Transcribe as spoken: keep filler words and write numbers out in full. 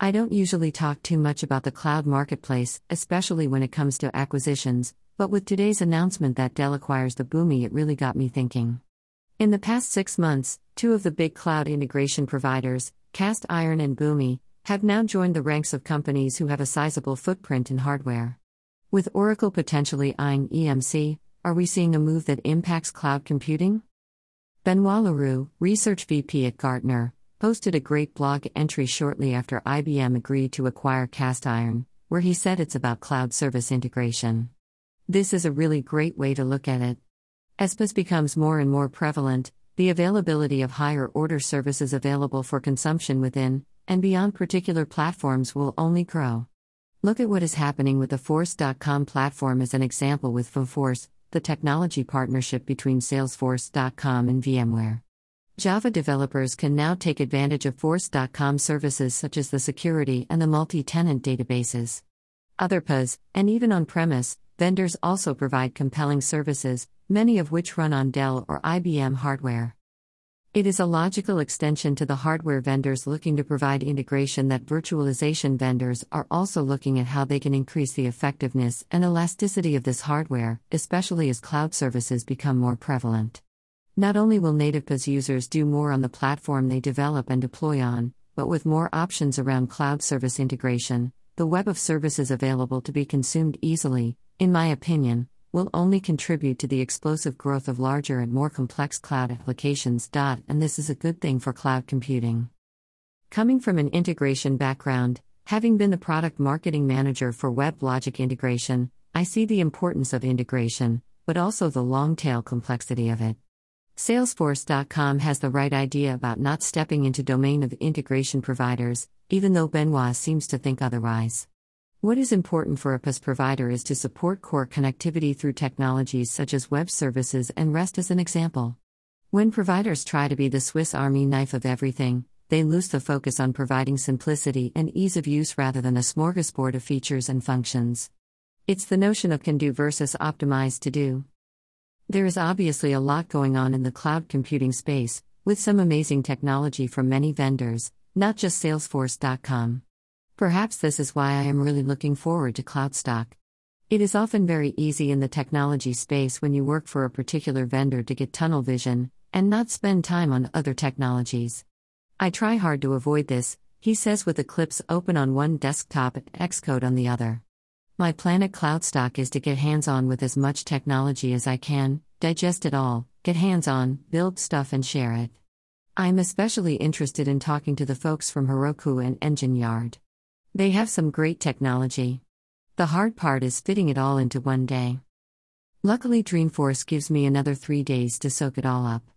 I don't usually talk too much about the cloud marketplace, especially when it comes to acquisitions, but with today's announcement that Dell acquires the Boomi, it really got me thinking. In the past six months, two of the big cloud integration providers, Cast Iron and Boomi, have now joined the ranks of companies who have a sizable footprint in hardware. With Oracle potentially eyeing E M C, are we seeing a move that impacts cloud computing? Benoit Leroux, Research V P at Gartner, posted a great blog entry shortly after I B M agreed to acquire Cast Iron, where he said it's about cloud service integration. This is a really great way to look at it. As P A S becomes more and more prevalent, the availability of higher order services available for consumption within and beyond particular platforms will only grow. Look at what is happening with the Force dot com platform as an example with Force, the technology partnership between Salesforce dot com and VMware. Java developers can now take advantage of Force dot com services such as the security and the multi-tenant databases. Other P A S, and even on-premise, vendors also provide compelling services, many of which run on Dell or I B M hardware. It is a logical extension to the hardware vendors looking to provide integration that virtualization vendors are also looking at how they can increase the effectiveness and elasticity of this hardware, especially as cloud services become more prevalent. Not only will native P A S users do more on the platform they develop and deploy on, but with more options around cloud service integration, the web of services available to be consumed easily, in my opinion, will only contribute to the explosive growth of larger and more complex cloud applications. And this is a good thing for cloud computing. Coming from an integration background, having been the product marketing manager for WebLogic integration, I see the importance of integration, but also the long-tail complexity of it. Salesforce dot com has the right idea about not stepping into domain of integration providers, even though Benoit seems to think otherwise. What is important for a P A S provider is to support core connectivity through technologies such as web services and REST as an example. When providers try to be the Swiss Army knife of everything, they lose the focus on providing simplicity and ease of use rather than a smorgasbord of features and functions. It's the notion of can do versus optimized to do. There is obviously a lot going on in the cloud computing space, with some amazing technology from many vendors, not just Salesforce dot com. Perhaps this is why I am really looking forward to CloudStock. It is often very easy in the technology space when you work for a particular vendor to get tunnel vision, and not spend time on other technologies. I try hard to avoid this, he says with Eclipse open on one desktop and Xcode on the other. My plan at CloudStock is to get hands-on with as much technology as I can, digest it all, get hands-on, build stuff and share it. I'm especially interested in talking to the folks from Heroku and Engine Yard. They have some great technology. The hard part is fitting it all into one day. Luckily Dreamforce gives me another three days to soak it all up.